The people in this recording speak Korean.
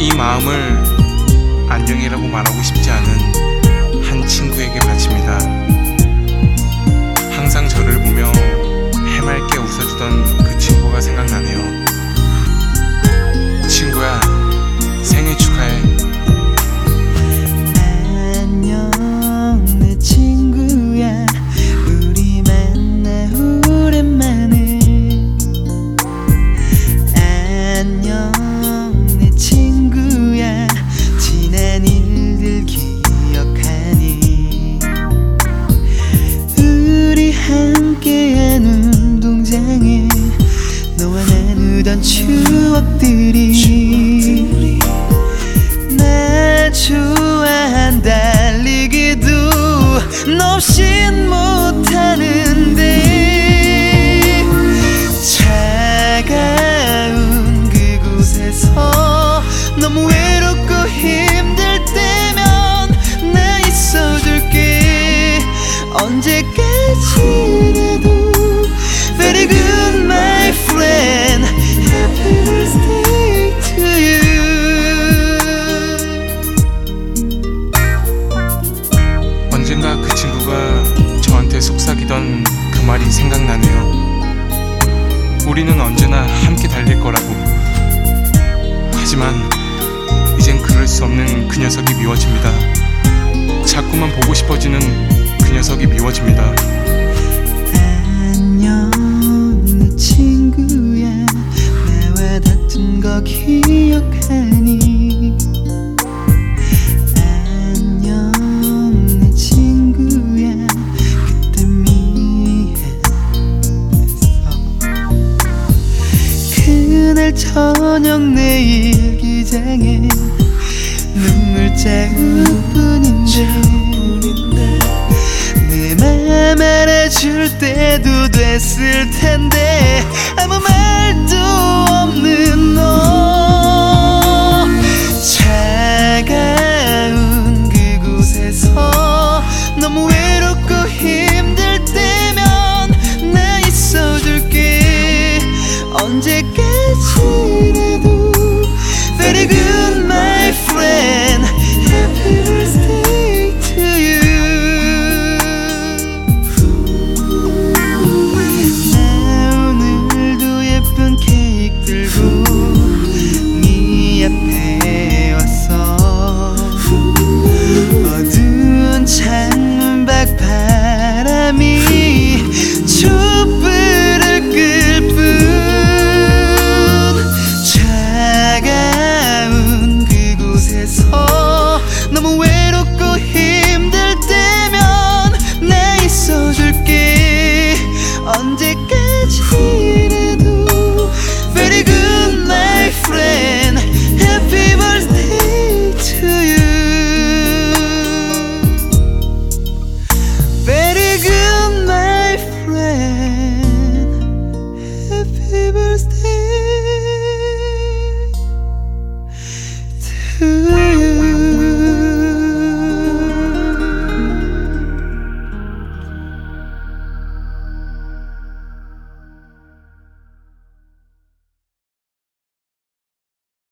이 마음을 안녕이라고 말하고 싶지 않은 한 친구에게 바칩니다. 항상 저를 보며 해맑게 웃어주던 그 친구가 생각나네요. 친구야, 생일 축하해. 안녕 내 친구야, 우리 만나 오랜만에. 안녕 내 친구야, 지난 일들 기억하니? 우리 함께한 운동장에 너와 나누던 추억들이 나 좋아한 달리기도 너 없인 못하는데, 차가운 그곳에서 너무 외롭고 힘들 때면 나 있어줄게. 언제까지라도 Very good my friend, Happy birthday to you. 언젠가 그 친구가 저한테 속삭이던 그 말이 생각나네요. 우리는 언제나 함께 달릴 거라고. 하지만 이젠 그럴 수 없는 그 녀석이 미워집니다. 자꾸만 보고 싶어지는 그 녀석이 미워집니다. 안녕 내 친구야, 나와 다툰 거 기억하니? 안녕 내 친구야, 그때 미안했어. 그날 저녁 내 일기장에 눈물 자국뿐인데 내 맘 알아줄 때도 됐을 텐데 아무 말